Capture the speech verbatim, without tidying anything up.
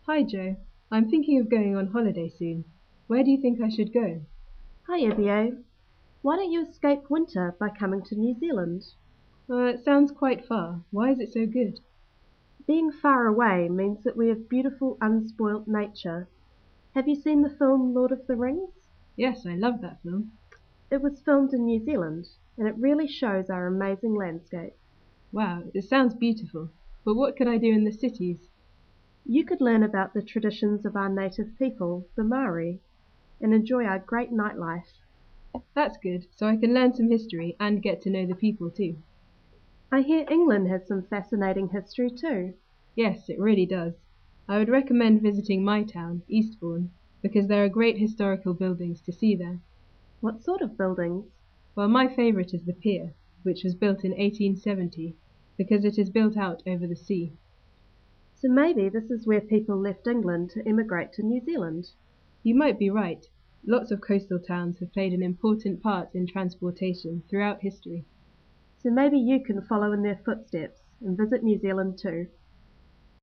Hi Joe, I'm thinking of going on holiday soon. Where do you think I should go? Hi, Evie. Why don't you escape winter by coming to New Zealand? Uh, it sounds quite far. Why is it so good? Being far away means that we have beautiful, unspoilt nature. Have you seen the film Lord of the Rings? Yes, I love that film. It was filmed in New Zealand, and it really shows our amazing landscape. Wow, it sounds beautiful. But what could I do in the cities? You could learn about the traditions of our native people, the Maori, and enjoy our great nightlife. That's good, so I can learn some history and get to know the people too. I hear England has some fascinating history too. Yes, it really does. I would recommend visiting my town, Eastbourne, because there are great historical buildings to see there. What sort of buildings? Well, my favourite is the pier, which was built in eighteen seventy, because it is built out over the sea. So maybe this is where people left England to emigrate to New Zealand. You might be right. Lots of coastal towns have played an important part in transportation throughout history. So maybe you can follow in their footsteps and visit New Zealand too.